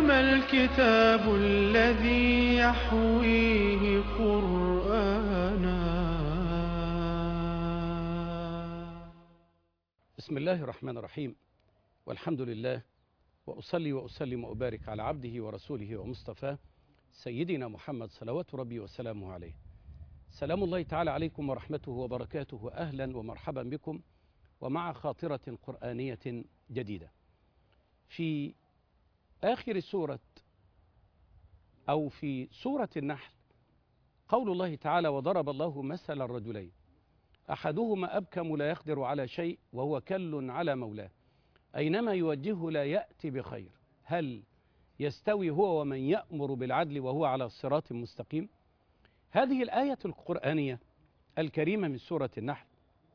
ما الكتاب الذي يحويه قرآنا. بسم الله الرحمن الرحيم، والحمد لله، وأصلي وأسلم وأبارك على عبده ورسوله ومصطفاه سيدنا محمد صلوات ربي وسلامه عليه. سلام الله تعالى عليكم ورحمته وبركاته، أهلا ومرحبا بكم ومع خاطرة قرآنية جديدة. في آخر سورة أو في سورة النحل قول الله تعالى: وضرب الله مثل الرجلين أحدهما أبكم لا يقدر على شيء وهو كل على مولاه أينما يوجهه لا يأتي بخير هل يستوي هو ومن يأمر بالعدل وهو على صراط مستقيم؟ هذه الآية القرآنية الكريمة من سورة النحل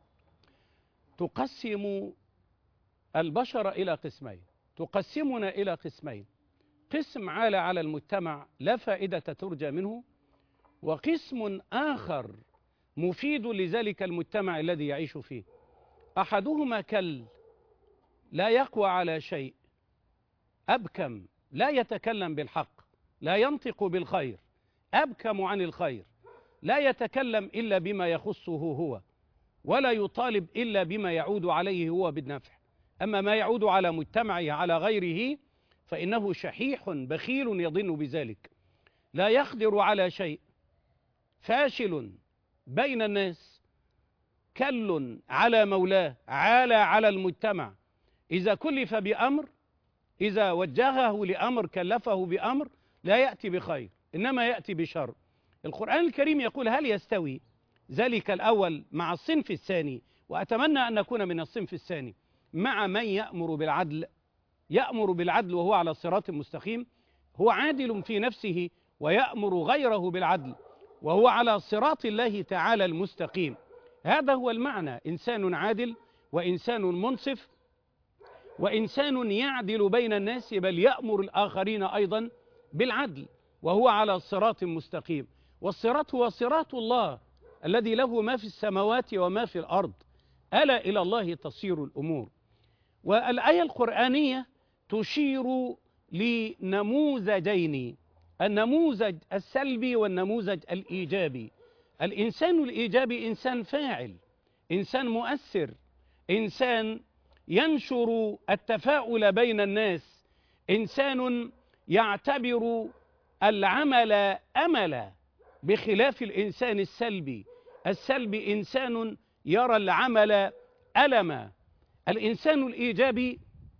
تقسم البشر إلى قسمين، تقسمنا إلى قسمين: قسم عال على المجتمع لا فائدة ترجى منه، وقسم آخر مفيد لذلك المجتمع الذي يعيش فيه. أحدهما كل لا يقوى على شيء، أبكم لا يتكلم بالحق، لا ينطق بالخير، أبكم عن الخير، لا يتكلم إلا بما يخصه هو، ولا يطالب إلا بما يعود عليه هو بالنفع. أما ما يعود على مجتمعه على غيره فإنه شحيح بخيل يظن بذلك، لا يقدر على شيء، فاشل بين الناس، كل على مولاه، عالى على المجتمع. إذا كلف بأمر، إذا وجهه لأمر، كلفه بأمر، لا يأتي بخير إنما يأتي بشر. القرآن الكريم يقول: هل يستوي ذلك الأول مع الصنف الثاني؟ وأتمنى أن نكون من الصنف الثاني، مع من يأمر بالعدل، يأمر بالعدل وهو على صراط مستقيم، هو عادل في نفسه ويأمر غيره بالعدل وهو على صراط الله تعالى المستقيم. هذا هو المعنى: إنسان عادل وإنسان منصف وإنسان يعدل بين الناس، بل يأمر الآخرين أيضا بالعدل وهو على صراط مستقيم. والصراط هو صراط الله الذي له ما في السماوات وما في الأرض، ألا إلى الله تصير الأمور. والآية القرآنية تشير لنموذجين: النموذج السلبي والنموذج الإيجابي. الإنسان الإيجابي إنسان فاعل، إنسان مؤثر، إنسان ينشر التفاؤل بين الناس، إنسان يعتبر العمل أملا، بخلاف الإنسان السلبي. السلبي إنسان يرى العمل ألما. الإنسان الإيجابي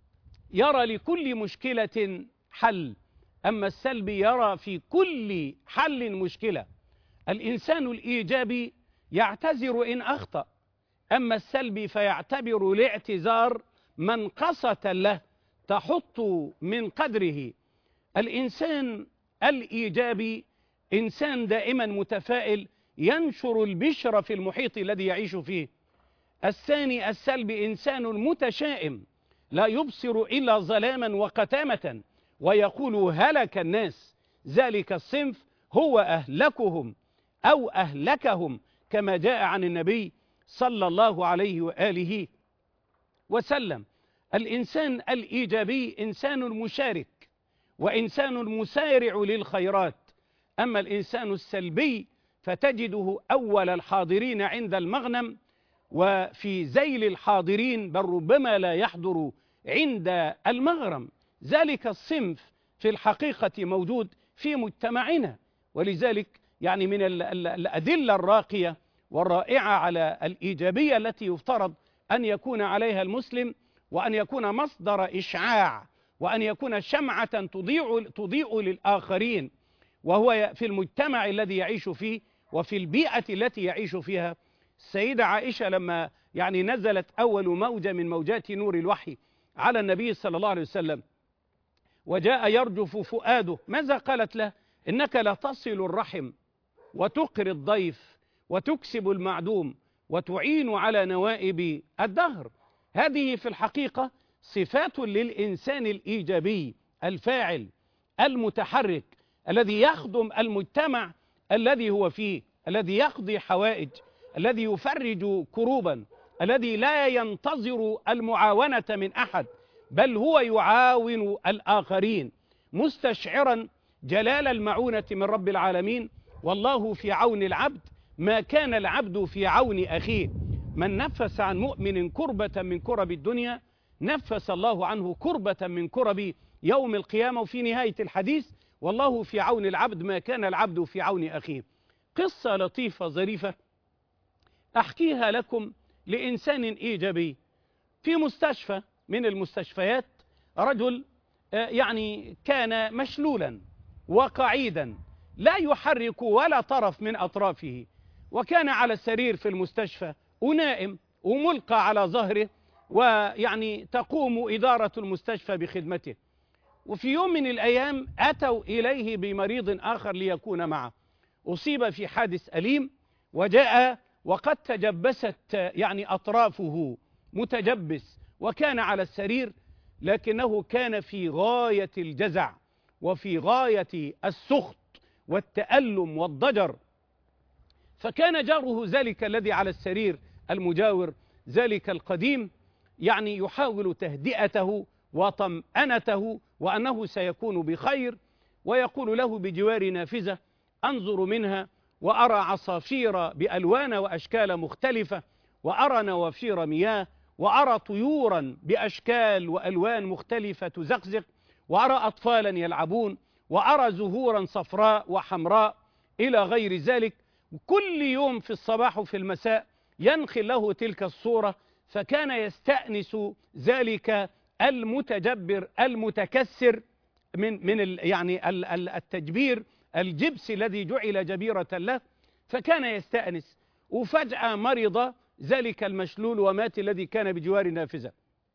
يرى لكل مشكلة حل، أما السلبي يرى في كل حل مشكلة. الإنسان الإيجابي يعتذر إن أخطأ، أما السلبي فيعتبر الاعتذار منقصة له تحط من قدره. الإنسان الإيجابي إنسان دائما متفائل، ينشر البشر في المحيط الذي يعيش فيه. الثاني السلبي إنسان متشائم، لا يبصر إلا ظلاما وقتامة ويقول هلك الناس. ذلك الصنف هو أهلكهم أو أهلكهم، كما جاء عن النبي صلى الله عليه وآله وسلم. الإنسان الإيجابي إنسان مشارك وإنسان مسارع للخيرات، أما الإنسان السلبي فتجده أول الحاضرين عند المغنم وفي ذيل الحاضرين، بل ربما لا يحضر عند المغرم. ذلك الصنف في الحقيقة موجود في مجتمعنا، ولذلك يعني من الأدلة الراقية والرائعة على الإيجابية التي يفترض أن يكون عليها المسلم، وأن يكون مصدر إشعاع، وأن يكون شمعة تضيء للآخرين، وهو في المجتمع الذي يعيش فيه وفي البيئة التي يعيش فيها. السيدة عائشة لما نزلت أول موجة من موجات نور الوحي على النبي صلى الله عليه وسلم وجاء يرجف فؤاده، ماذا قالت له؟ إنك لا تصل الرحم وتقري الضيف وتكسب المعدوم وتعين على نوائب الدهر. هذه في الحقيقة صفات للإنسان الإيجابي الفاعل المتحرك، الذي يخدم المجتمع الذي هو فيه، الذي يقضي حوائج، الذي يفرج كروبا، الذي لا ينتظر المعاونة من أحد، بل هو يعاون الآخرين. مستشعرا جلال المعونة من رب العالمين. والله في عون العبد ما كان العبد في عون أخيه. من نفس عن مؤمن كربة من كرب الدنيا نفس الله عنه كربة من كرب يوم القيامة. وفي نهاية الحديث والله في عون العبد ما كان العبد في عون أخيه. قصة لطيفة ظريفة أحكيها لكم لإنسان إيجابي. في مستشفى من المستشفيات رجل يعني كان مشلولا وقعيدا لا يحرك ولا طرف من أطرافه، وكان على السرير في المستشفى ونائم وملقى على ظهره، ويعني تقوم إدارة المستشفى بخدمته. وفي يوم من الأيام أتوا إليه بمريض آخر ليكون معه، أصيب في حادث أليم وجاء وقد تجبست يعني أطرافه، متجبس، وكان على السرير، لكنه كان في غاية الجزع وفي غاية السخط والتألم والضجر. فكان جاره ذلك الذي على السرير المجاور ذلك القديم يعني يحاول تهدئته وطمأنته وأنه سيكون بخير، ويقول له بجوار نافذة أنظر منها وأرى عصافير بألوان وأشكال مختلفة، وأرى نوافير مياه، وأرى طيورا بأشكال وألوان مختلفة تزقزق، وأرى أطفالا يلعبون، وأرى زهورا صفراء وحمراء إلى غير ذلك. كل يوم في الصباح وفي المساء ينخل له تلك الصورة، فكان يستأنس ذلك المتجبر المتكسر من يعني التجبير الجبس الذي جعل جبيرة له، فكان يستأنس. وفجأة مرض ذلك المشلول ومات الذي كان بجوار نافذة،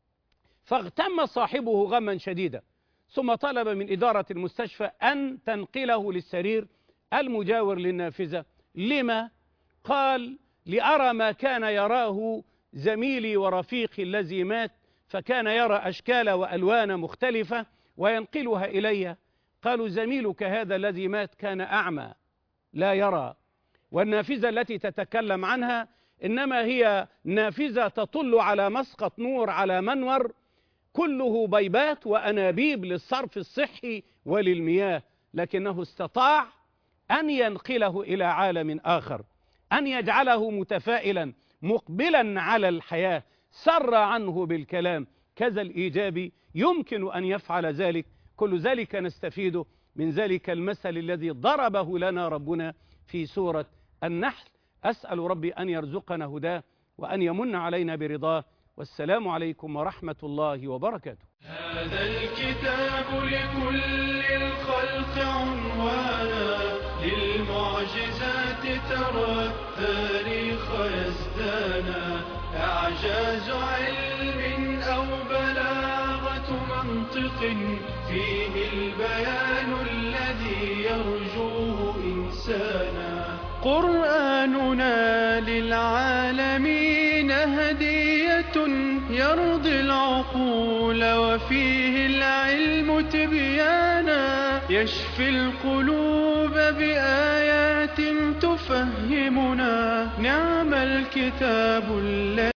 فاغتم صاحبه غما شديدا، ثم طلب من إدارة المستشفى أن تنقله للسرير المجاور للنافذة. لما؟ قال: لأرى ما كان يراه زميلي ورفيقي الذي مات، فكان يرى أشكال وألوان مختلفة وينقلها إلي. قالوا: زميلك هذا الذي مات كان أعمى لا يرى، والنافذة التي تتكلم عنها إنما هي نافذة تطل على مسقط نور على منور كله بيبات وأنابيب للصرف الصحي وللمياه، لكنه استطاع أن ينقله إلى عالم آخر، أن يجعله متفائلا مقبلا على الحياة، سر عنه بالكلام. كذا الإيجابي يمكن أن يفعل ذلك. كل ذلك نستفيد من ذلك المثل الذي ضربه لنا ربنا في سورة النحل. أسأل ربي أن يرزقنا هداه وأن يمن علينا برضاه. والسلام عليكم ورحمة الله وبركاته. هذا الكتاب لكل الخلق عنوانا، للمعجزات ترى التاريخ يزدانا، إعجاز علم أو بلاغة منطق، فيه البيان الذي يرجوه إنسانا. قرآننا للعالمين هدية يرضي العقول، وفيه العلم تبيانا، يشفي القلوب بآيات تفهمنا. نعم الكتاب الذي